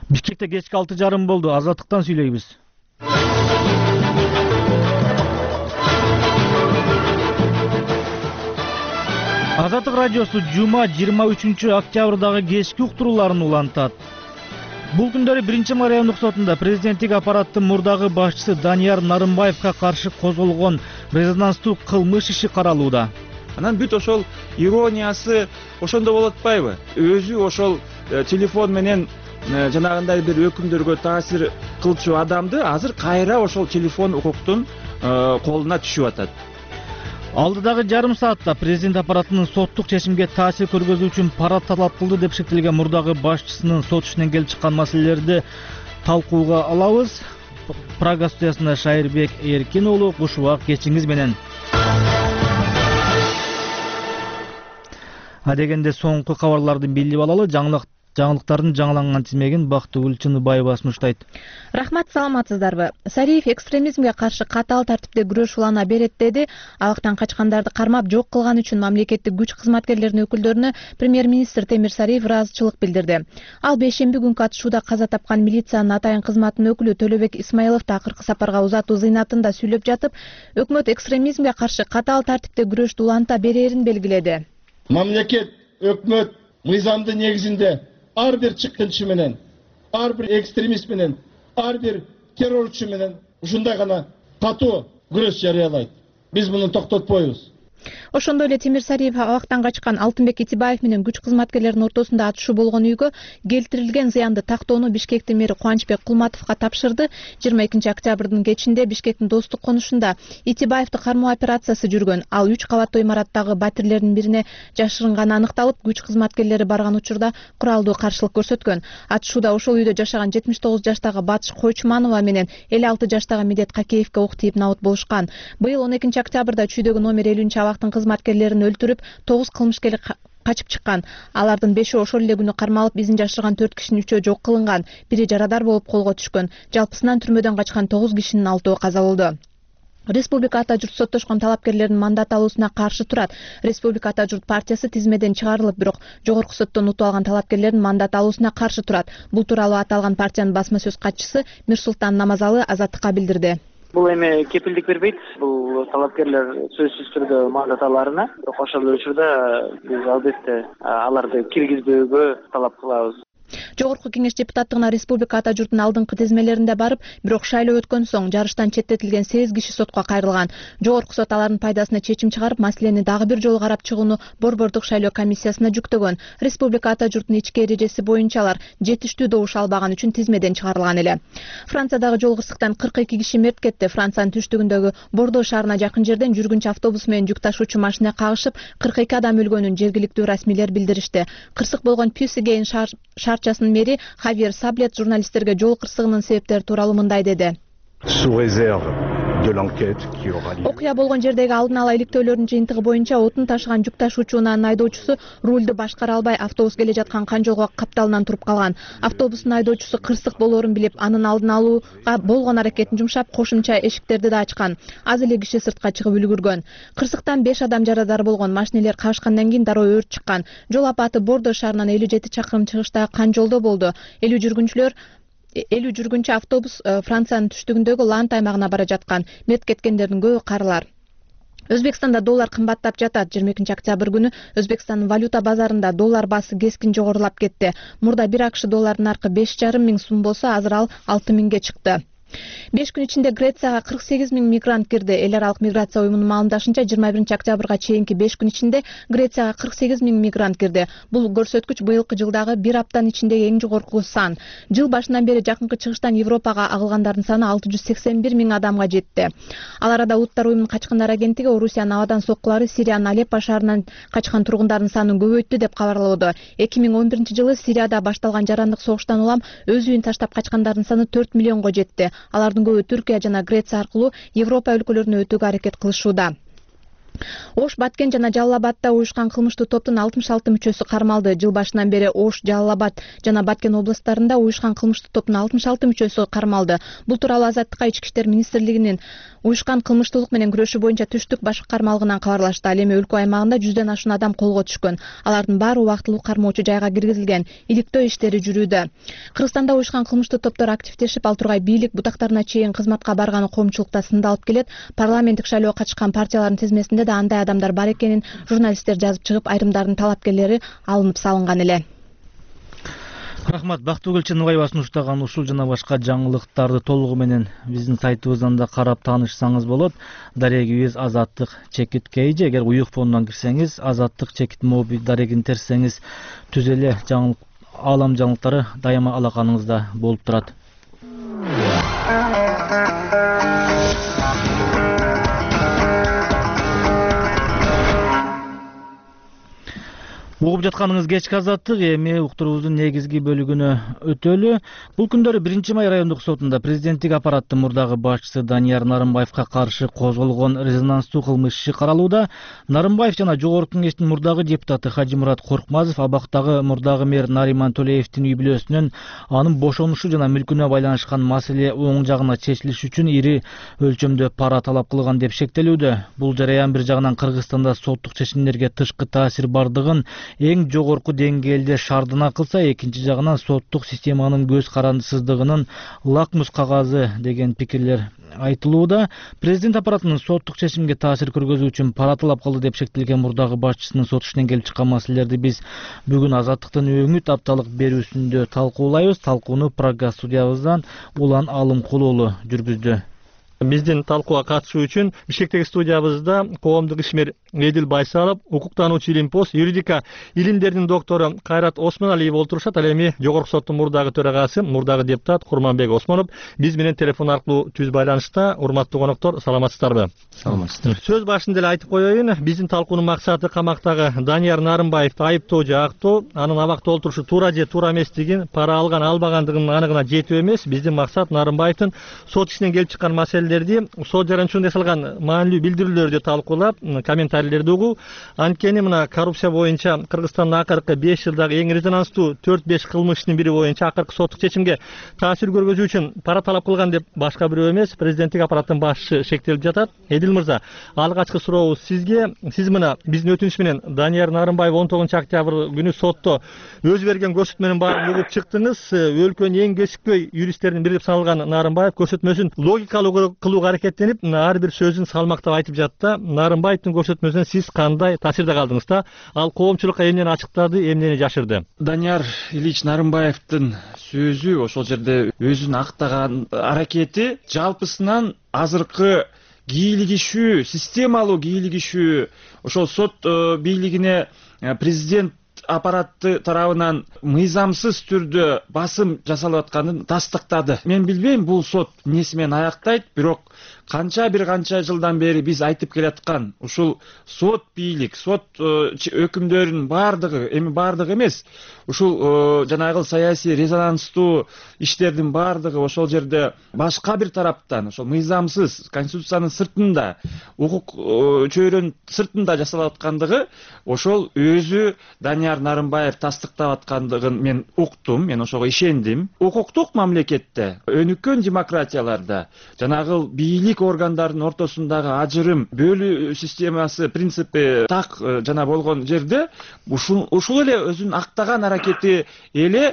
Бишкекте кечки 6:30 болду. Азаттыктан сүйлөйбүз. Азаттык радиосу жума 23 октябрдагы кечки уктурууларын улантат. Бул күндөрү 1 райондук сотунда президенттик аппараттын мурдагы башчысы Данияр Нарымбаевга каршы козголгон резонанстуу кылмыш иши каралууда. Анан бүт ошол ирониясы ошондо болуп атпайбы? Өзү ошол телефон менен жанагындай бир өкүмдөргө таасир кылчу адамды азыр кайра ошол телефон укуктун колуна түшүп атат. Алдыдагы жарым саатта президент аппаратынын соттук чечимге таасир көргөзүү үчүн пара талап кылды деп шектелген мурдагы башчысынын сот ишинен келип чыккан маселелерди талкууга алабыз. Прага студиясында Шайырбек Эркин уулу, куш убак кечиңиз менен. Адегенде соңку кабарларды билип алалы. Жаңылыктардын жаңыланган тизмегин Бактыгүл Чыныбаева сунуштайт. Рахмат, саламатсыздарбы? Сариев экстремизмге каршы катаал тартипте күрөш улана берет деди. Абактан качкандарды кармап жок кылган үчүн мамлекеттик күч кызматкерлеринин өкүлдөрүнө премьер-министр Темир Сариев ыраазычылык билдирди. Ал бейшемби күнкү атышууда каза тапкан милициянын атайын кызматынын өкүлү Төлөбек Исмаиловду акыркы сапарга узатуу зыйнатында сүйлөп жатып, өкмөт экстремизмге каршы катаал тартипте күрөштү уланта берерин белгиледи. Мамлекет, өкмөт мыйзамдын негизинде ар бир чыккынчы менен, ар бир экстремист менен, ар бир террорчу менен ушундай гана катуу күрөш жарыялайт. Биз муну токтотпойбуз. Ошондой эле Темир Сариев абактан качкан Алтынбек Итибаев менен күч кызматкерлеринин ортосунда атышуу болгон үйгө келтирилген зыянды тактоону Бишкектин мэри Кубанычбек Кулматовго тапшырды. 22 октябрдын кечинде Бишкектин Достук конушунда Итибаевди кармоо операциясы жүргөн. Ал 3 кабаттуу имараттагы батирлердин бирине жашырынганы аныкталып, күч кызматкерлери барган учурда куралдуу каршылык көрсөткөн. Атышууда ошол үйдө жашаган 79 жаштагы Батыш Койчуманова менен 56 жаштагы Медет Какеевке ук тийип набыт болушкан. Быйыл 12 октябрда чүйдөгү номер 50 абактын кызматкерлерин өлтүрүп, 9 кылмышкер качып чыккан. Алардын 5-и ошол эле күнү кармалып, изин жашырган 4 кишинин 3-өө жок кылынган, бири жарадар болуп колго түшкөн. Жалпысынан түрмөдөн качкан 9 кишинин 6-ыы каза болду. Республика ата журт соттошкон талапкерлердин мандат алуусуна каршы турат. Республика ата журт партиясы тизмеден чыгарылып, бирок жогорку соттон утуп алган талапкерлердин мандат алуусуна каршы турат. Бул тууралуу аталган партиянын басма сөз катчысы Мирсултан Намазалы Азаттыкка билдирди. Бул эми кепилдик бербейт. Бул талапкерлер сөзсүз түрдө мандат аларына, бирок ошол учурда биз албетте аларды киргизбөөгө талап кылабыз. Жогорку кеңеш депутаттыгына республика ата журтунун алдыңкы тизмелеринде барып, бирок шайлоо өткөн соң жарыштан четтетилген 8 киши сотко кайрылган. Жогорку сот алардын пайдасына чечим чыгарып, маселени дагы бир жолу карап чыгууну Борбордук шайлоо комиссиясына жүктөгөн. Республика ата журтунун ички эрежеси боюнча алар жетиштүү добуш албаган үчүн тизмеден чыгарылган эле. Франциядагы жол кырсыктан 42 киши мерт кетти. Франциянын түштүгүндөгү Бордо шаарына жакын жерден жүргүнчү автобус менен жүк ташуучу машина кагышып, 42 адам өлгөнүн жергиликтүү расмийлер билдиришти. Кырсык болгон Пюссеген шаарчасынын мэри Хавьер Саблет журналисттерге жол кырсыгынын себептери тууралуу мындай деди. Окуя болгон жердеги алдын ала иликтөөлөрдүн жыйынтыгы боюнча отун ташыган жүк ташуучунун айдоочусу рулду башкара албай автобус келе жаткан канжоого капталынан туруп калган. Автобустун айдоочусу кырсык болоорун билип, анын алдын алууга болгон аракетин жумшап, кошумча эшиктерди да ачкан. Аз эле киши сыртка чыгып үлгүргөн. Кырсыктан 5 адам жарадар болгон. Машинелер кагышкандан кийин дароо өрт чыккан. Жол апаты Бордо шаарынан 57 чакырым чыгыштагы Канжолдо болду. 50 жүргүнчү автобус Франциянын түштүгүндөгү Лант аймагына бара жаткан. Мерт кеткендердин көбү карылар. Өзбекстанда доллар кымбаттап жатат. 22 октябрь күнү Өзбекстандын валюта базарында доллар баасы кескин жогорулап кетти. Мурда 1 акш доллардын наркы 5,5 миң сум болсо, азыр ал 6 миңге чыкты. 5 күн ичинде Грецияга 48 миң мигрант кирди. Эл аралык миграция уюмунун маалымдашынча 21 октябрга чейинки 5 күн ичинде Грецияга 48 миң мигрант кирди. Бул көрсөткүч быйылкы жылдагы 1 аптанын ичиндеги эң жогорку сан. Жыл башынан бери жакынкы чыгыштан Европага агылгандардын саны 681 миң адамга жетти. Ал арада Улуттар уюмунун качкындар агенттиги Орусиянын абадан соккулары Сириянын Алеппо шаарынан качкан тургундардын санын көбөйттү деп кабарлоодо. 2011 жылы Сирияда башталган жарандык согуштан улам өз үйүн таштап качкандардын саны 4 миллионго жетти. Алардын көбү Түркия жана Греция аркылуу Европа өлкөлөрүнө өтүүгө аракет кылышууда. Ош, Баткен жана Жалал Абадда уюшкан кылмыштуу топтун 66 мүчөсү кармалды. Жыл башынан бери Ош, Жалал Абад жана Баткен областарында уюшкан кылмыштуу топтун 66 мүчөсү кармалды. Бул тууралуу Азаттыкка Ички иштер министрлигинин уюшкан кылмыштуулук менен күрөшүү боюнча түштүк башкармалыгынан кабарлашты. Ал эми өлкө аймагында 100дөн ашуун адам колго түшкөн. Алардын баары убактылуу кармоочу жайга киргизилген. Иликтөө иштери жүрүүдө. Кыргызстанда уюшкан кылмыштуу топтор активдешип, ал тургай бийлик бутактарына чейин кызматка барганы коомчулукта сындалып келет. Парламенттик шайлоого катышкан партиялардын тизмесинде да андай адамдар бар экенин журналисттер жазып чыгып, айрымдардын талапкерлери алынып салынган эле. Рахмат. Бактыгүл Чыныбаева сунуштаган ушул жана башка жаңылыктарды толугу менен биздин сайтыбыздан да карап таанышсаңыз болот. Дарегибиз Азаттык чекит KG. Эгер уюк фондон кирсеңиз, Азаттык чекит моби дарегин терсеңиз, түз эле аалам жаңылыктары дайыма алаканыңызда болуп турат. Угуп жатканыңыз кечки азаттык, эми уктуруубуздун негизги бөлүгүнө өтөлү. Бул күндөрү 1-май райондук сотунда президенттик аппараттын мурдагы башчысы Данияр Нарымбаевка каршы козголгон резонанстуу кылмыш иши каралууда. Нарымбаев жана Жогорку Кеңештин мурдагы депутаты Хажимурат Коркмазов абактагы мурдагы мэр Нариман Төлеевдин үй бүлөсүнөн анын бошонушу жана мүлкүнө байланышкан маселе оң жагына чечилиш үчүн ири өлчөмдө пара талап кылган деп шектелүүдө. Бул жараян бир жагынан Кыргызстанда соттук чечимдерге тышкы таасир бардыгын эң жогорку деңгээлде шардына кылса, экинчи жагынан соттук системанын көз карандысыздыгынын лакмус кагазы деген пикирлер айтылууда. Президент аппаратынын соттук чечимге таасир көргөзүү үчүн пара талап кылды деп шектелген мурдагы башчысынын сот ишинен келип чыккан маселелерди биз бүгүн Азаттыктын өңүт апталык берүүсүндө талкуулайбыз. Талкууну программа студиябыздан Улан Алымкул уулу жүргүздү. Биздин талкууга катышуу үчүн Бишкектеги студиябызда коомдук ишмер Эдил Байсалов, укуктануучу илимпоз, юридика илимдеринин доктору Кайрат Осмоналиев олтурушат. Ал эми Жогорку соттун мурдагы төрагасы, мурдагы депутат Курманбек Осмонов биз менен телефон аркылуу түз байланышта. Урматтуу коноктор, саламатсыздарбы? Саламатсыздар. Сөз башында эле айтып коеюн, биздин талкуунун максаты камактагы Данияр Нарымбаевди айыптоо же актоо, анын абакта олтурушу туура же туура эместигин, пара алган албагандыгынын аныгына жетүү эмес. Биздин максат Нарымбаевдин сот ишинен келип чыккан маселелерди, сот жаранчылыгында эсалган маанилүү билдирүүлөрдү талкуулап, комментарийлерди угуу. Анткени мына коррупция боюнча Кыргызстандын акыркы 5 жылдагы эң резонанстуу 4-5 кылмыш ишинин бири боюнча акыркы соттук чечимге таасир көргөзүү үчүн пара талап кылган деп башка бирөө эмес, президенттик аппараттын башчысы шектелип жатат. Эдил мырза, алгачкы сурообуз сизге. Сиз мына биздин өтүнүч менен Данияр Нарымбаев 19-октябрь күнү сотто өзү берген көрсөтмөнүн баарын угуп чыктыңыз. Өлкөнүн эң кесипкөй юристтердин бири деп саналган Нарымбаев көрсөтмөсүн логикалуу кылууга аракеттенип, ар бир сөзүн салмактап айтып жатты. Нарымбаевдин көрсөтмөсүнөн сиз кандай таасирде калдыңыз да? Ал коомчулукка эмнени ачыктады, эмнени жашырды? Данияр Ильич Нарымбаевдин сөзү, ошол жерде өзүн актаган аракети жалпысынан азыркы кийлигишүү, системалуу кийлигишүү, ошол сот бийлигине президент аппараты тарабынан мыйзамсыз түрдө басым жасалып атканын тастыктады. Мен билбейм бул сот эмнеси менен аяктайт, бирок канча жылдан бери биз айтып келаткан ушул сот бийлик, сот өкүмдөрүнүн бардыгы, эми бардыгы эмес, ушул жанагы саясий резонанстуу иштердин бардыгы ошол жерде башка бир тараптан, ошол мыйзамсыз, конституциянын сыртында, укук чөйрөнүн сыртында жасалып аткандыгы ошол өзү Данияр Нарымбаев тастыктап аткандыгын мен уктум, мен ошого ишендим. Укуктук мамлекетте, өнүккөн демократияларда жанагы бийлик органдардын ортосундагы ажырым, бөлүү системасы, принципи так жана болгон жерде ушул эле өзүнүн актаган аракети эле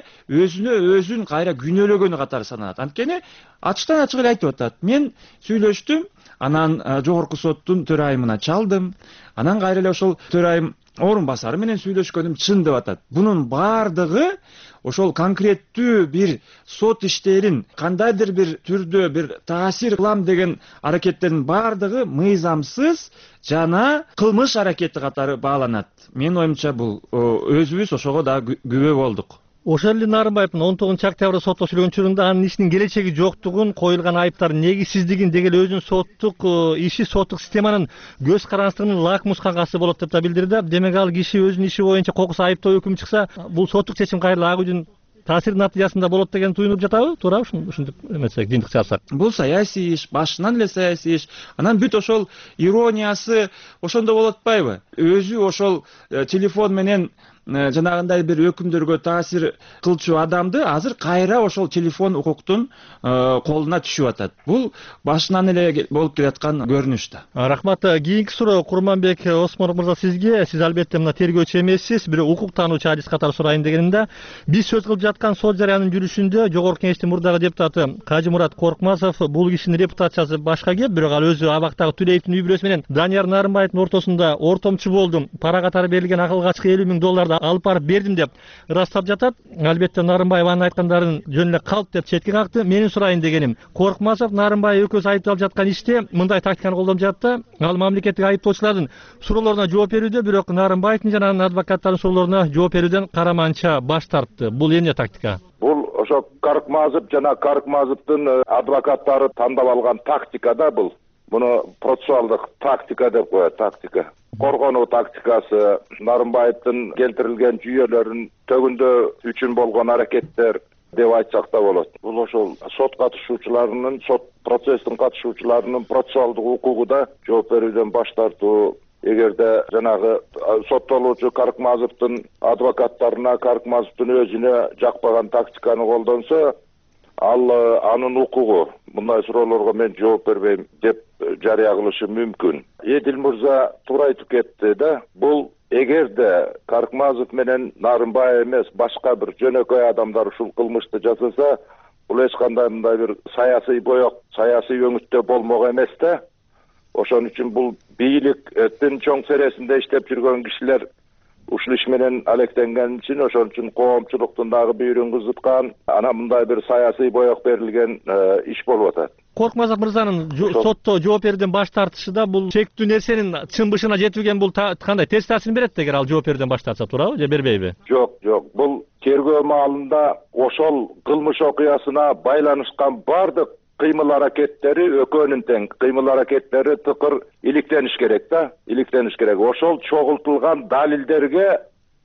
өзүн кайра күнөөлөгөнү катары саналат. Анткени ачыктан ачык эле айтып атат. Мен сүйлөштүм, анан жогорку соттун төрайымына чалдым, анан кайра эле ошол төрайым орун басары менен сүйлөшкөнүм чын деп атат. Бунун бардыгы ошол конкреттүү бир сот иштерин кандайдыр бир түрдө бир таасир кылам деген аракеттердин бардыгы мыйзамсыз жана кылмыш аракети катары бааланат. Менин оюмча бул өзүбүз ошого да күбө болдук. Ошол эле Нарымбаевдин 19-октябрда сотто сүйлөгөн учурунда анын ишинин келечеги жоктугун, коюлган айыптардын негизсиздигин, деги эле өзүнүн соттук иши, соттук системанын көз карандысындыгынын лакмус кагазы болот деп да билдирди. Демек ал киши өзүнүн иши боюнча кокус айыптоо өкүм чыкса, бул соттук чечим кайра ак үйдүн таасирдин натыйжасында болот деген туюнуп жатабы, туурабы? Ушинтип эметсек, жыйынтык чыгарсак. Бул саясий иш, башынан эле саясий иш. Анан бүт ошол ирониясы ошондо болуп атпайбы? Өзү ошол телефон менен жанагындай бир өкүмдөргө таасир кылчу адамды азыр кайра ошол телефон укуктун колуна түшүп атат. Бул башынан эле болуп келаткан көрүнүш да. Рахмат. Кийинки суроо Курманбек Осмонов мырза сизге. Сиз албетте мына тергөөчү эмессиз, бирок укук таануучу адис катары сурайын дегенимде, биз сөз кылып жаткан сот жарыянын жүрүшүндө Жогорку Кеңештин мурдагы депутаты Кажымурат Коркмазов бул кишинин репутациясы башка кеп, бирок ал өзү абактагы Түлеевдин үй бүлөсү менен Данияр Нарымбаевдин ортосунда ортомчу болдум, пара катары берилген акылгачкы 50 000 долларды алып барып бердим деп ырастап жатат. Албетте Нарымбаев анын айткандарын жөн эле калп деп четке какты. Менин сурайын дегеним, Коркмазов, Нарымбаев экөөсү айыпталып жаткан иште мындай тактиканы колдонуп жатты. Ал мамлекеттик айыптоочулардын суроолоруна жооп берүүдө, бирок Нарымбаевдин жана анын адвокаттарынын суроолоруна жооп берүүдөн караманча баш тартты. Бул эмне тактика? Бул ошо Карыкмазов жана Карыкмазовдун адвокаттары тандап алган тактика да бул. Муну процессуалдык тактика деп коет, тактика. Коргонуу тактикасы, Нарымбаевдин келтирилген жүйөлөрүн төгүндөө үчүн болгон аракеттер деп айтсак да болот. Бул ошол сот катышуучуларынын, сот процесстин катышуучуларынын процессуалдык укугу да жооп берүүдөн баш тартуу. Эгерде жанагы соттолуучу Карыкмазовдун адвокаттарына, Карыкмазовдун өзүнө жакпаган тактиканы колдонсо, ал анын укугу мындай суроолорго мен жооп бербейм деп жарыя кылышы мүмкүн. Эдил мырза туура айтып кетти да. Бул эгерде Карыкмазов менен Нарымбаев эмес, башка бир жөнөкөй адамдар ушул кылмышты жасаса, бул эч кандай мындай бир саясий боек, саясий өңүттө болмок эмес да. Ошон үчүн бул бийликтин чоң сересинде иштеп жүргөн кишилер ушул иш менен алектенген үчүн, ошон үчүн коомчулуктун дагы бүйүрүн кызыткан, анан мындай бир саясий боек берилген иш болуп атат. Коркмазов мырзанын сотто жооп берүүдөн баш тартышы да бул чектүү нерсенин чын бышына жетилген, бул кандай терс таасирин берет эгер ал жооп берүүдөн баш тартса, туурабы же бербейби? Жок, бул тергөө маалында ошол кылмыш окуясына байланышкан бардык кыймыл аракеттери экөөнүн тең, кыймыл аракеттери тыкыр иликтениш керек да, иликтениш керек. Ошол чогултулган далилдерге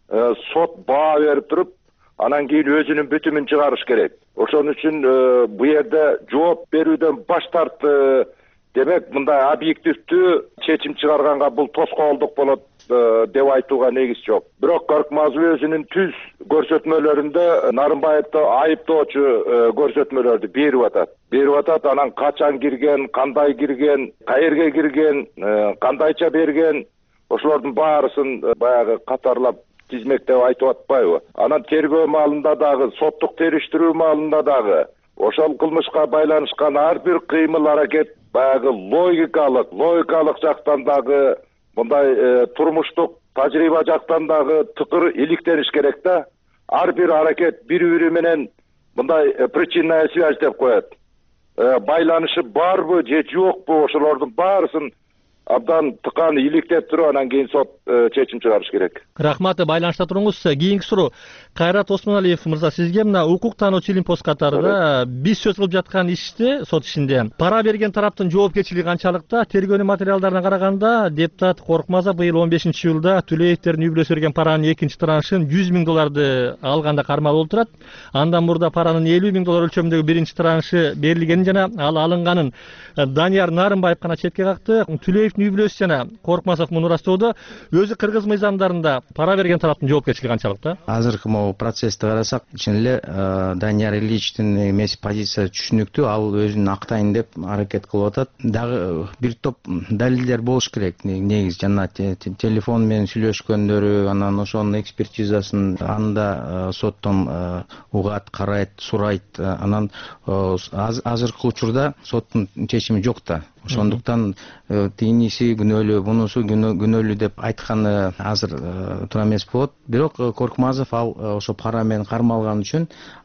сот баа берип туруп, анан кийин өзүнүн бүтүмүн чыгарыш керек. Ошон үчүн бу жерде жооп берүүдөн баш тартты, демек мындай объективдүү чечим чыгарганга бул тоскоолдук болот деп айтууга негиз жок. Бирок Карыкмазов өзүнүн түз көрсөтмөлөрүндө Нарымбаевди айыптоочу көрсөтмөлөрдү берип атат. Анан качан кирген, кандай кирген, каерге кирген, кандайча берген, ошолордун баарысын баягы катарлап тизмектеп айтып атпайбы. Анан тергөө маалында дагы, соттук териштирүү маалында дагы ошол кылмышка байланышкан ар бир кыймыл аракет баягы логикалык жактан дагы, мындай турмуштук тажрыйба жактан дагы тыкыр иликтениш керек да. Ар бир аракет бири-бири менен мындай причинная связь деп коет. Байланышы барбы же жокпу, ошолордун баарысын абдан тыкан иликтеп туруп, анан кийин сот чечим чыгарыш керек. Рахмат, байланышта туруңуз. Кийинки суроо Кайрат Осмоналиев мырза сизге. Мына укук таануучу Илимпоз катары биз сөз кылып жаткан иште, сот ишинде пара берген тараптын жоопкерчилиги канчалыкта? Тергөөнүн материалдарына караганда, депутат Коркмазов быйыл 15-жылда Түлеевдердин үй бүлөсү берген паранын экинчи траншын 100 000 долларды алганда кармалып отурат. Андан мурда паранын 50 000 доллар өлчөмүндөгү биринчи траншы берилгенин жана ал алынганын Данияр Нарымбаев гана четке какты. Түлеевдин үй бүлөсү жана Коркмазов муну ырастоодо өзү кыргыз мыйзамдарында пара берген тараптын жоопкерчилиги канчалыкта? Азыркы могу процессти карасак, чын эле Данияр Ильичтин эмеси позициясы түшүнүктүү. Ал өзүн актайын деп аракет кылып атат. Дагы бир топ далилдер болуш керек. Негизи жана телефон менен сүйлөшкөндөрү, анан ошонун экспертизасын анда соттон угат, карайт, сурайт. Анан азыркы учурда соттун чечими жок да. Ошондуктан тийиниси күнөөлүү, бунусу күнөөлүү деп айтканы азыр туура эмес болот. Бирок Коркмазов ал ошо пара менен кармалган үчүн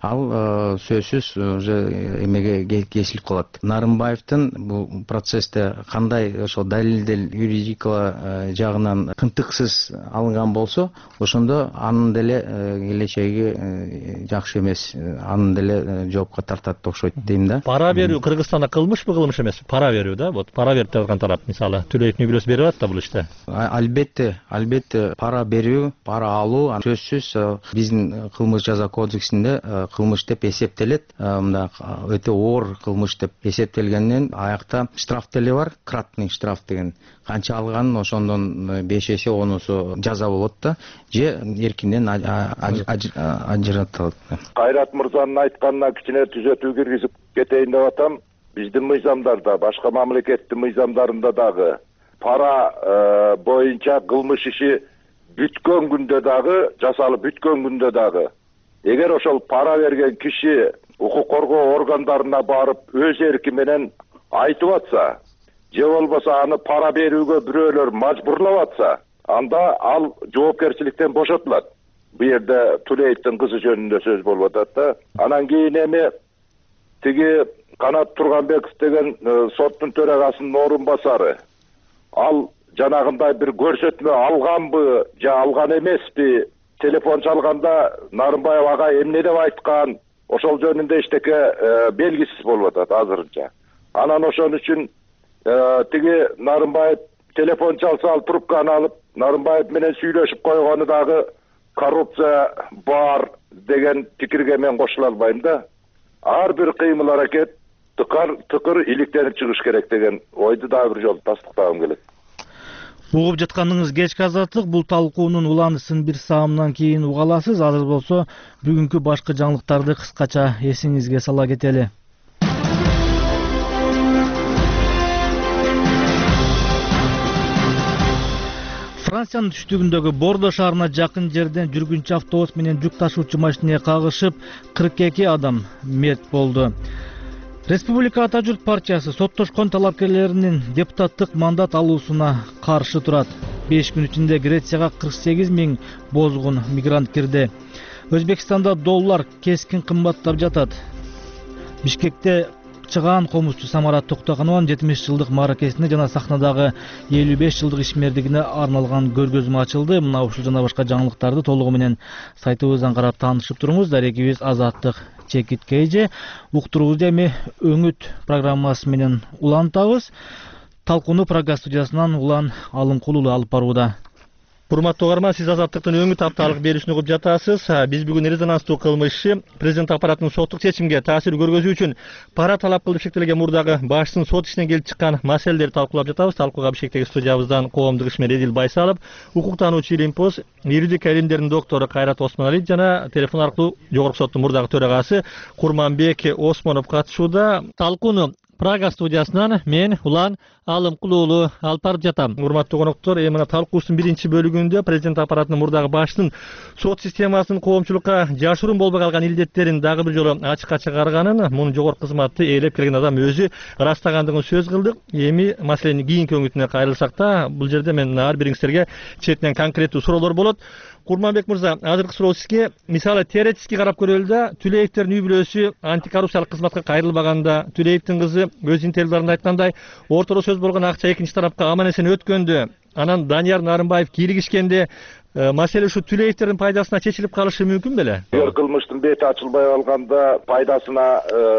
ал сөзсүз уже эмеге кесилип калат. Нарымбаевдин бул процессте кандай ошо далилдер юридикалык жагынан кынтыксыз алынган болсо, ошондо анын деле келечеги жакшы эмес, анын деле жоопко тартат окшойт дейм да. Пара берүү Кыргызстанда кылмышпы, кылмыш эмеспи? Пара берүү да. да, вот пара берип жаткан тарап, мисалы Төлөевдин үй бүлөсү берип атат да бул иште. Албетте пара берүү, пара алуу сөзсүз биздин кылмыш жаза кодексинде кылмыш деп эсептелет. Мында өтө оор кылмыш деп эсептелгенден аякта штраф деле бар, кратный штраф деген. Канча алганын ошондон 5 эсе онусу жаза болот да, же эркинден ажыратылат. Кайрат мырзанын айтканына кичине түзөтүү киргизип кетейин деп атам. Биздин мыйзамдарда, башка мамлекеттин мыйзамдарында дагы пара боюнча кылмыш иши бүткөн күндө дагы, жасалып бүткөн күндө дагы, эгер ошол пара берген киши укук коргоо органдарына барып өз эрки менен айтып атса, же болбосо аны пара берүүгө бирөөлөр мажбурлап атса, анда ал жоопкерчиликтен бошотулат. Бу жерде Төлөевдин кызы жөнүндө сөз болуп атат да. Анан кийин эми тиги Канат Турганбеков деген соттун төрагасынын орун басары, ал жанагындай бир көрсөтмө алганбы же алган эмеспи, телефон чалганда Нарымбаев ага эмне деп айткан, ошол жөнүндө эчтеке белгисиз болуп атат азырынча. Анан ошон үчүн тиги Нарымбаев телефон чалса ал трубканы алып Нарымбаев менен сүйлөшүп койгону дагы коррупция бар деген пикирге мен кошула албайм да. Ар бир кыймыл аракет тыкыр иликтенип чыгыш керек деген ойду дагы бир жолу тастыктагым келет. Угуп жатканыңыз кечки азаттык, бул талкуунун уланысын бир саамдан кийин уга аласыз. Азыр болсо бүгүнкү башкы жаңылыктарды кыскача эсиңизге сала кетели. Франциянын түштүгүндөгү Бордо шаарына жакын жерден жүргүнчү автобус менен жүк ташуучу машинеге кагышып 42 адам мерт болду. Республика Ата журт партиясы соттошкон талапкерлеринин депутаттык мандат алуусуна каршы турат. 5 күн ичинде Грецияга 48 000 бозгун мигрант кирди. Өзбекстанда доллар кескин кымбаттап жатат. Бишкекте чыгаан комузчу Самарат Токтогонованын 70 жылдык мааракесине жана сахнадагы 55 жылдык ишмердигине арналган көргөзмө ачылды. Мына ушул жана башка жаңылыктарды толугу менен сайтыбыздан карап таанышып туруңуз. Дарегибиз Азаттык Чекиткейже. Уктуруубузду эми Өңүт программасы менен улантабыз. Талкууну Прага студиясынан Улан Алымкул уулу алып барууда. Урматтуу угарман, сиз Азаттыктын Өңүт апталык беришин угуп жатасыз. Биз бүгүн резонанстуу кылмыш иши президент аппаратынын соттук чечимге таасир көргөзүү үчүн пара талап кылып шектелген мурдагы башчынын сот ишинен келип чыккан маселелерди талкуулап жатабыз. Талкууга бишкектеги студиябыздан коомдук ишмер Эдил Байсалов, укуктануучу илимпоз, юридика илимдеринин доктору Кайрат Осмоналиев жана телефон аркылуу Жогорку соттун мурдагы төрагасы Курманбек Осмонов катышууда. Талкууну Прага студиясынан мен Улан Алымкул уулу алып барып жатам. Урматтуу коноктор, мына талкуубуздун биринчи бөлүгүндө президент аппаратынын мурдагы башчынын сот системасынын коомчулукка жашыруун болбой калган илдеттерин дагы бир жолу ачыкка чыгарганын, муну жогорку кызматты ээлеп келген адам өзү ырастагандыгын сөз кылдык. Эми маселенин кийинки өңүтүнө кайрылсак да, бул жерде мен ар бириңиздерге четинен конкреттүү суроолор болот. Курманбек мырза, азыркы суроо сизге, мисалы теоретически карап көрөлү да, Төлөевдин үй бүлөсү антикоррупциялык кызматка кайрылбаганда, Төлөевдин кызы өз интервьюларында айткандай, ортодо сөз болгон акча экинчи тарапка аман эсен өткөндө, анан Данияр Нарымбаев киргишкенде маселе ушу Төлөевдин пайдасына чечилип калышы мүмкүн беле? Эгер кылмыштын бети ачылбай калганда пайдасына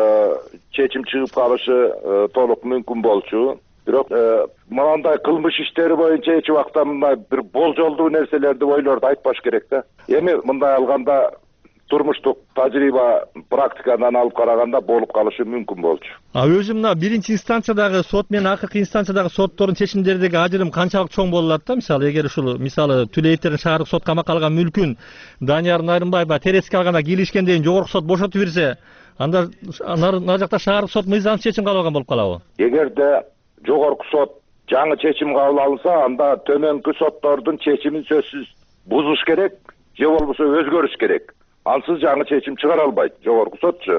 чечим чыгып калышы толук мүмкүн болчу. Бирок мындай кылмыш иштери боюнча эч убакта мындай бир болжолдуу нерселерди, ойлорду айтпаш керек да. Эми мындай алганда турмуштук тажрыйба, практикадан алып караганда болуп калышы мүмкүн болчу. Өзү мына биринчи инстанциядагы сот менен акыркы инстанциядагы соттордун чечимдеридеги ажырым канчалык чоң болуп атат да? Мисалы, эгер ушул Төлөевдин шаардык сот камакка алган мүлкүн Данияр Нарымбаев теоретически алганда кийлишкенден жогорку сот бошотуп берсе, анда ана жакта шаардык сот мыйзамсыз чечим кабыл алган болуп калабы? Эгерде жогорку сот жаңы чечим кабыл алынса, анда төмөнкү соттордун чечимин сөзсүз бузуш керек же болбосо өзгөрүш керек. Ансыз жаңы чечим чыгара албайт жогорку сотчу.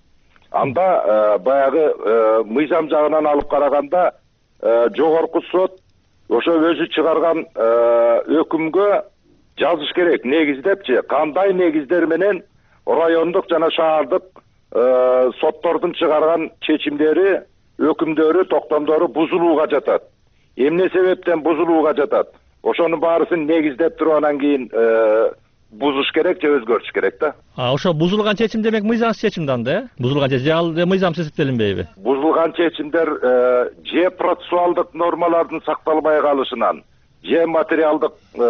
Анда баягы мыйзам жагынан алып караганда жогорку сот ошо өзү чыгарган өкүмгө жазыш керек, негиздепчи, кандай негиздер менен райондук жана шаардык соттордун чыгарган чечимдери, өкүмдөрү, токтомдору бузулууга жатат. Эмне себептен бузулууга жатат? Ошонун баарысын негиздеп туруп анан кийин бузуш керек же өзгөртүш керек да. Ошо бузулган чечим демек мыйзамсыз чечим да анда, бузулган чечим же ал мыйзамсыз эсептелинбейби? Бузулган чечимдер же процессуалдык нормалардын сакталбай калышынан, же материалдык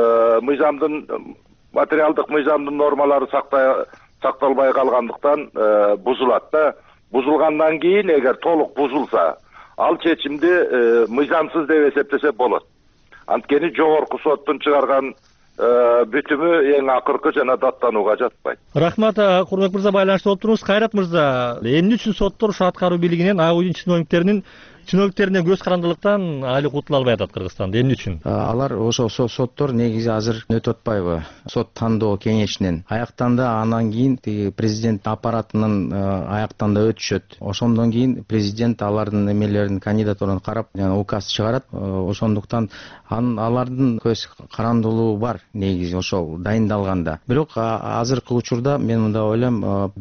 мыйзамдын нормалары сакталбай калгандыктан бузулат да. Бузулгандан кийин эгер толук бузулса, ал чечимди мыйзамсыз деп эсептесе болот. Анткени жогорку соттун чыгарган бүтүмү эң акыркы жана даттанууга жатпайт. Рахмат, Курмек мырза, байланышта болуп туруңуз. Кайрат мырза, эмне үчүн соттор ушу аткаруу бийлигинен ак үйдүн чиновниктерине көз карандылыктан али кутула албай атат Кыргызстанда? Эмне үчүн? Алар ошо соттор негизи азыр өтүп атпайбы? Сот тандоо кеңешинен аяктан да, анан кийин президент аппаратынын аяктан да өтүшөт. Ошондон кийин президент алардын эмелерин, кандидатураны карап, указ чыгарат. Ошондуктан алардын көз карандылыгы бар негизи ошол дайындалганда. Бирок азыркы учурда мен мындай ойлойм,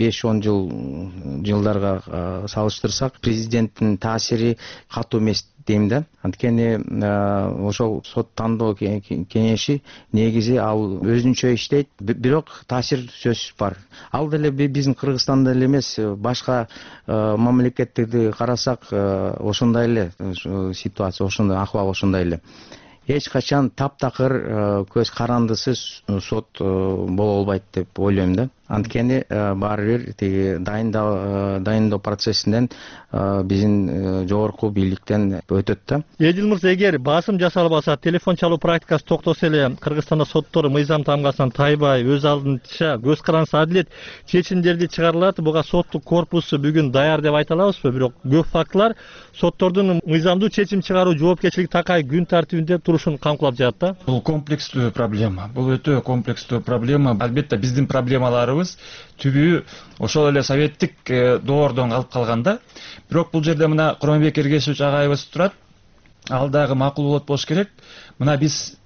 5-10 жылдарга салыштырсак, президенттин таасири катуу эмес дейм да. Анткени ошол сот тандоо кеңеши негизи ал өзүнчө иштейт, бирок таасир сөзсүз бар. Ал деле биздин Кыргызстанда эле эмес, башка мамлекеттерди карасак ошондой эле ситуация, ошондой ахвал ошондой эле. Эч качан таптакыр көз карандысыз сот боло албайт деп ойлойм да. Анткени баары бир тиги дайындоо процессинен биздин жогорку бийликтен өтөт да. Эдил мырза, эгер басым жасалбаса, телефон чалуу практикасы токтосо эле, Кыргызстанда соттор мыйзам тамгасынан тайбай, өз алдынча көз карандысыз адилет чечимдерди чыгарылат. Буга соттук корпусу бүгүн даяр деп айта алабызбы? Бирок көп фактылар соттордун мыйзамдуу чечим чыгаруу жоопкерчилиги такай күн тартибинде турушун камкылап жатат да. Бул комплекстүү проблема. Бул өтө комплекстүү проблема. Албетте биздин проблемаларыбыз түбү ошол эле советтик доордон алып калганда. Бирок бул жерде мына Курманбек Эргешевич агайыбыз турат. Ал дагы макул болуш керек. Биз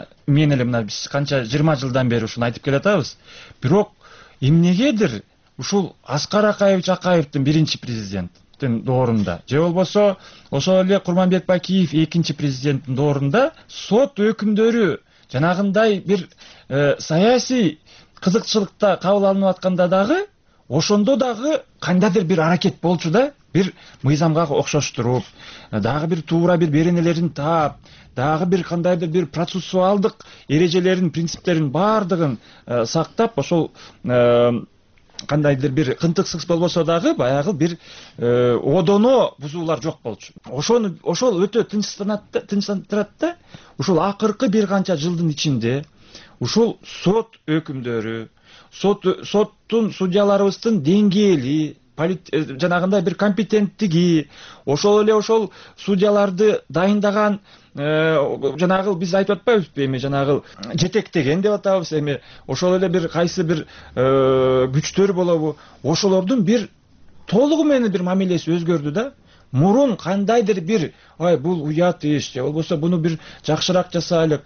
канча 20 жылдан бери ушуну айтып келатабыз. Бирок эмнегедир ушул Аскар Акаевич Акаевдин биринчи президенттин доорунда, же болбосо ошол эле Курманбек Бакиев экинчи президенттин доорунда сот өкүмдөрү жанагындай бир саясий кызыкчылыкта кабыл алынып атканда дагы, ошондо дагы кандайдыр бир аракет болчу да, бир мыйзамга окшоштуруп, дагы бир туура бир беренелерин таап, дагы бир кандайдыр бир процессуалдык эрежелерин, принциптерин баардыгын сактап, ошол кандайдыр бир кынтыксыз болбосо дагы баягы бир одоно бузуулар жок болчу. Ошол өтө тынчтандырат да. Ушул акыркы бир канча жылдын ичинде ушул сот өкүмдөрү, соттун судьяларыбыздын деңгээли, жанагындай бир компетенттиги, ошол эле ошол судьяларды дайындаган жанагы биз айтып атпайбызбы, эми жанагы жетектеген деп атабыз, эми ошол эле бир кайсы бир күчтөр болобу, ошолордун бир толугу менен бир мамилеси өзгөрдү да. Мурун кандайдыр бир бул уят иш, же болбосо буну бир жакшыраак жасайлык,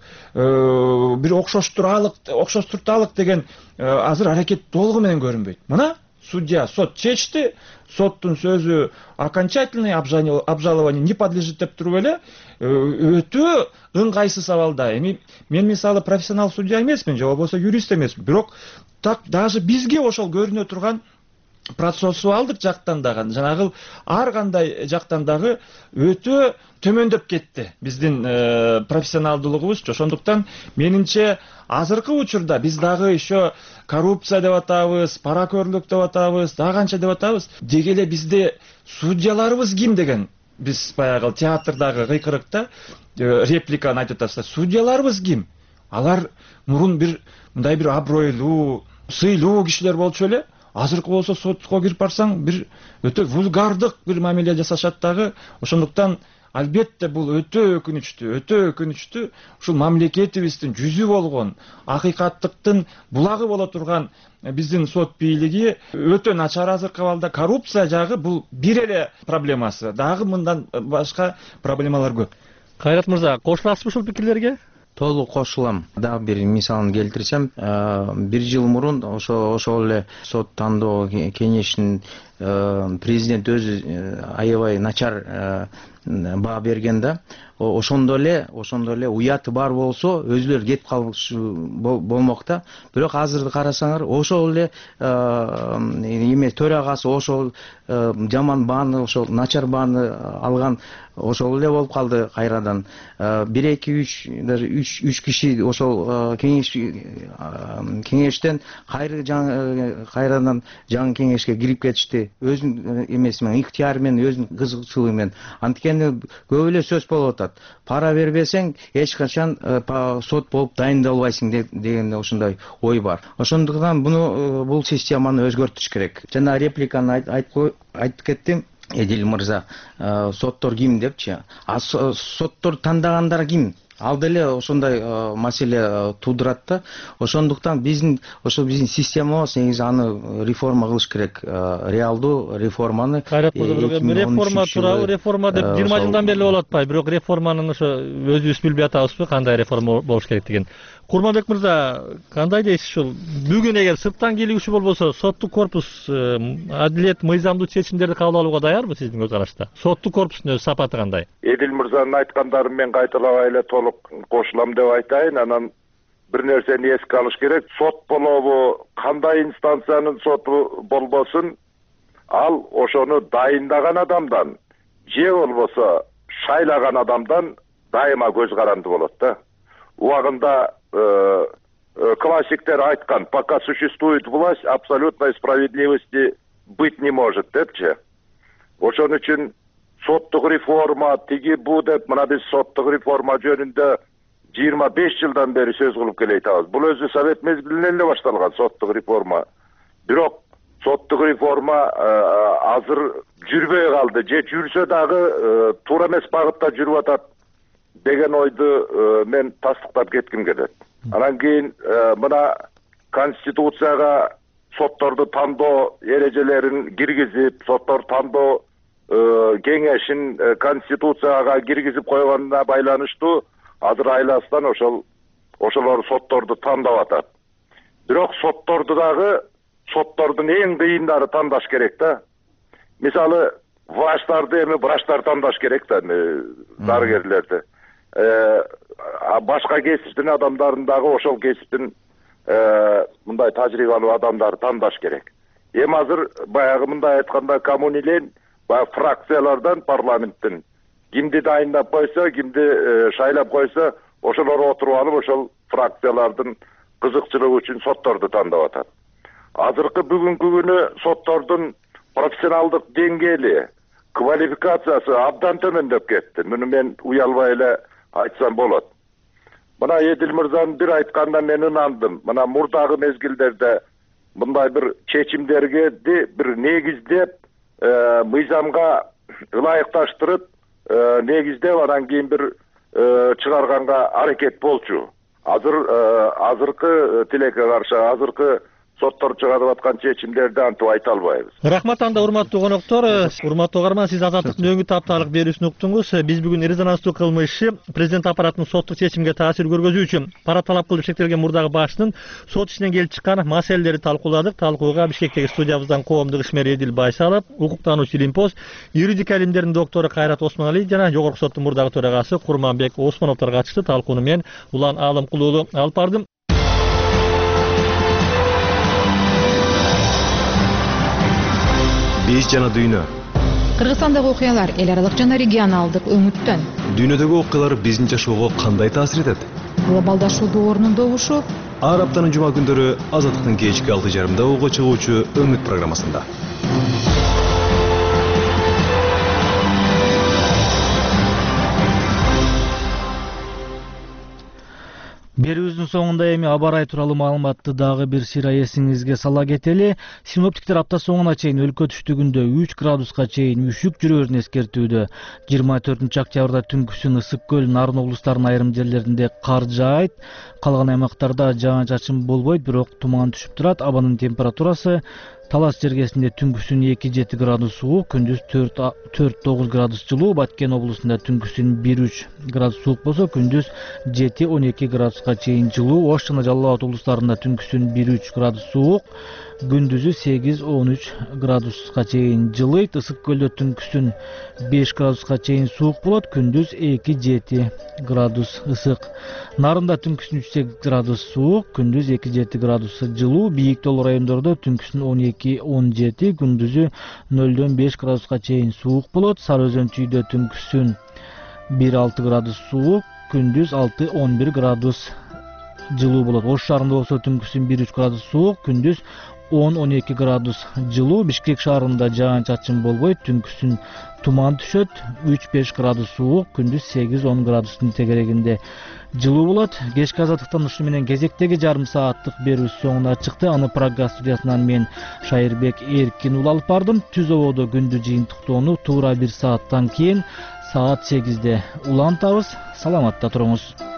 бир окшоштурталык деген азыр аракет толугу менен көрүнбөйт. Мына судья, сот чечти, соттун сөзү окончательный обжалование не подлежит деп туруп эле өтө ыңгайсыз абалда. Эми мен мисалы профессионал судья эмесмин, же болбосо юрист эмесмин, бирок так даже бизге ошол көрүнө турган процессуалдык жактан дагы, жанагы ар кандай жактан дагы өтө төмөндөп кетти биздин профессионалдуулугубуз. Ошондуктан менимче азыркы учурда биз дагы еще коррупция деп атабыз, паракөрлүк деп атабыз, дагы канча деп атабыз. Деги эле бизде судьяларыбыз ким деген, биз баягы театрдагы кыйкырыкта репликаны айтып атабыз. Судьяларыбыз ким? Алар мурун бир мындай бир абройлуу, сыйлуу кишилер болчу эле. Азыркы болсо сотко кирип барсаң бир өтө вульгардык бир мамиле жасашат дагы. Ошондуктан албетте бул өтө өкүнүчтүү. Ушул мамлекетибиздин жүзү болгон, акыйкаттыктын булагы боло турган биздин сот бийлиги өтө начар азыркы абалда. Коррупция жагы бул бир эле проблемасы. Дагы мындан башка проблемалар көп. Кайрат мырза, кошуласызбы ушул пикирлерге? Толук кошулам. Дагы бир мисалын келтирсем, 1 жыл мурун ошол эле сот тандоо кеңешинин президент өзү аябай начар баа берген да. Ошондо эле уяты бар болсо өзүлөр кетип калышы болмок да. Бирок азыр карасаңар ошол эле эме төрагасы ошол жаман бааны, ошол начар бааны алган ошол эле болуп калды кайрадан. 1-2-3 киши ошол кеңештен кайрадан жаңы кеңешке кирип кетишти. Өзүнүн эмеси менен, ыктыяры менен, өзүнүн кызыкчылыгы менен. Анткени көп эле сөз болуп атат. Пара бербесең эч качан сот болуп дайындалбайсың деген ошондой ой бар. Ошондуктан бул системаны өзгөртүш керек. Жана репликаны айтып кеттим. Эдил мырза, соттор ким депчи. Соттор тандагандары ким? Ал деле ошондой маселе туудурат да. Ошондуктан биздин системабыз негизи аны реформа кылыш керек. Реалдуу реформаны. Реформа тууралуу реформа деп 20 жылдан бери болуп атпайбы, бирок реформанын ошо өзүбүз билбей атабызбы кандай реформа болуш керек деген. Курманбек мырза, кандай дейсиз ушул? Бүгүн эгер сырттан келүүчү болбосо, соттук корпус адилет, мыйзамдуу чечимдерди кабыл алууга даярбы сиздин көз карашта? Соттук корпустун өз сапаты кандай? Эдил мырзанын айткандарын мен кайталабай эле толук кошулам деп айтайын. Анан бир нерсени эске алыш керек. Сот болобу, кандай инстанциянын соту болбосун, ал ошону дайындаган адамдан же болбосо шайлаган адамдан дайыма көз каранды болот да. Убагында классиктер айткан: пока существует власть, абсолютной справедливости быть не может депчи. Ошон үчүн соттук реформа тиги бу деп мына биз соттук реформа жөнүндө 25 жылдан бери сөз кылып келе атабыз. Бул өзү совет мезгилинен эле башталган соттук реформа. Бирок соттук реформа азыр жүрбөй калды, же жүрсө дагы туура эмес багытта жүрүп атат деген ойду мен тастыктап кетким келет. Анан кийин мына конституцияга сотторду тандоо эрежелерин киргизип, соттор тандоо кеңешин конституцияга киргизип койгонуна байланыштуу азыр айласынан ошолор сотторду тандап атат. Бирок соттордун эң кыйындары тандаш керек да. Мисалы, врачтарды врачтар тандаш керек да, дарыгерлерди. Башка кесиптин адамдарын дагы ошол кесиптин мындай тажрыйбалуу адамдарды тандаш керек. Азыр баягы мындай айтканда коммунилен фракциялардан парламенттин кимди дайындап койсо, кимди шайлап койсо, ошолор отуруп алып ошол фракциялардын кызыкчылыгы үчүн сотторду тандап атат. Азыркы бүгүнкү күнү соттордун профессионалдык деңгээли, квалификациясы абдан төмөндөп кетти. Муну мен уялбай эле айтсам болот. Мына Эдил мырзанын бир айтканда мен ынандым. Мына мурдагы мезгилдерде мындай бир чечимдерге бир негиздеп, мыйзамга ылайыкташтырып, негиздеп анан кийин бир чыгарганга аракет болчу. Азыркы тилекке каршы азыркы соттор чыгарып аткан чечимдерди антип айта албайбыз. Рахмат анда урматтуу коноктор, урматтуу угарман, сиз Азаттыктын өңүт апталык берүүсүн уктуңуз. Биз бүгүн резонанстуу кылмыш иши президент аппаратынын соттук чечимге таасир көргөзүүчү пара талап кылып шектелген мурдагы башчынын сот ишинен келип чыккан маселелерди талкууладык. Талкууга Бишкектеги студиябыздан коомдук ишмер Эдил Байсалов, укуктануучу Илимпоз, юридика илимдеринин доктору Кайрат Осмонали жана Жогорку соттун мурдагы төрагасы Курманбек Осмоновдор катышты. Талкууну мен Улан Алымкулуулу алып бардым. Биз жана дүйнө. Кыргызстандагы окуялар эл аралык жана регионалдык өңүттөн. Дүйнөдөгү окуялар биздин жашоого кандай таасир этет? Глобалдашуу доорунун добушу. Ар аптанын жума күндөрү Азаттыктын кечки 6:30 уга чыгуучу өңүт программасында. Берүүбүздүн соңунда эми аба ырайы тууралуу маалыматты дагы бир сыйра эсиңизге сала кетели. Синоптиктер апта соңуна чейин өлкө түштүгүндө 3 градуска чейин үшүк жүрөөрүн эскертүүдө. 24 октябрда түнкүсүн Ысык көл, Нарын облустарынын айрым жерлеринде кар жаайт. Калган аймактарда жаан-чачын болбойт, бирок туман түшүп турат. Абанын температурасы Талас жергесинде түнкүсүн 2-7 градус суук, күндүз 4-9 градус жылуу. Баткен облусунда түнкүсүн 1-3 градус суук болсо, күндүз 7-12 градуска чейин жылуу. Ош жана Жалал Абад облустарында түнкүсүн 1-3 градус суук, күндүзү 8-13 градуска чейин жылыйт. Ысык көлдө түнкүсүн 5 градуска чейин суук болот, күндүз 2-7 градус ысык. Нарында түнкүсүн 3-8 градус суук, күндүз 2-7 градус жылуу. Бийик тоолуу райондордо түнкүсүн 12-17, күндүзү 0-5 градуска чейин суук болот. Сары Өзөн Чүйдө түнкүсүн 1-6 градус суук, күндүз 6-11 градус жылуу болот. Ош шаарында болсо түнкүсүн 1-3 градус суук, күндүз 10-12 градус жылуу. Бишкек шаарында жаан-чачын болбойт, түнкүсүн туман түшөт, 3-5 градус суук, күндүз 8-10 градустун тегерегинде жылуу болот. Кечки азаттыктан ушу менен кезектеги жарым сааттык берүүбүз соңуна чыкты. Аны программа студиясынан мен Шайырбек Эркин ул алып бардым. Түз ободо күндү жыйынтыктоону туура 1 сааттан кийин саат 8-де улантабыз. Саламатта туруңуз.